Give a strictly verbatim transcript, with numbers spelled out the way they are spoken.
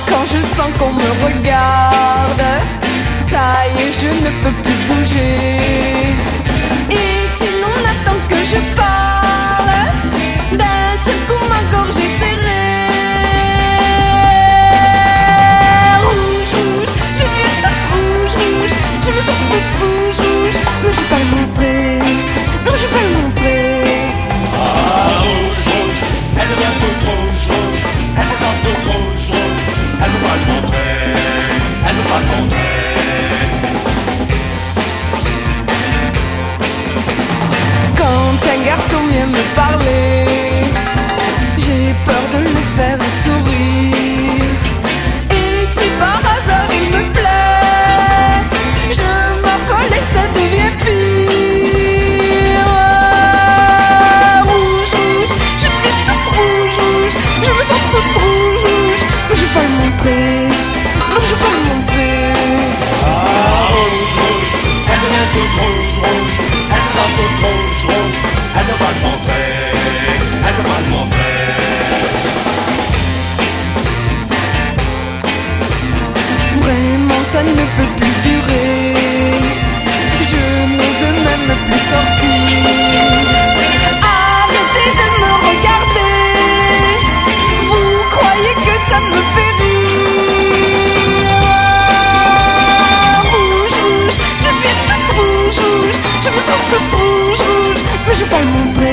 quand je sens qu'on me regarde, ça y est, je ne peux plus bouger. Et si l'on attend que je parle, d'un seul coup ma gorge est serrée. Rouge, rouge, je deviens toute rouge, rouge. Je me sens toute rouge, rouge. Mais je vais pas le montrer, non je vais pas le montrer. Ah, rouge, rouge, elle devient toute rouge, rouge. Elle se sent toute rouge, rouge. Elle veut pas le montrer, elle veut pas le montrer. Quand un garçon vient me parler, j'ai peur de le faire sourire. Et si par hasard il me plaît, je m'affole et ça devient pire. Rouge, rouge, je deviens toute rouge, rouge. Je me sens toute rouge, rouge. Mais je vais pas le montrer, non je vais pas le montrer. Ah, rouge, rouge, elle devient toute rouge, rouge. Elle se sent toute rouge, rouge. Elle veut pas le montrer, elle veut pas le montrer. Vraiment ça ne peut plus durer. Je n'ose même plus sortir. Arrêtez de me regarder. Vous croyez que ça me fait rire? Rouge, rouge, je viens toute rouge, rouge. Je me sens toute rouge, rouge. Mais je vais pas le montrer.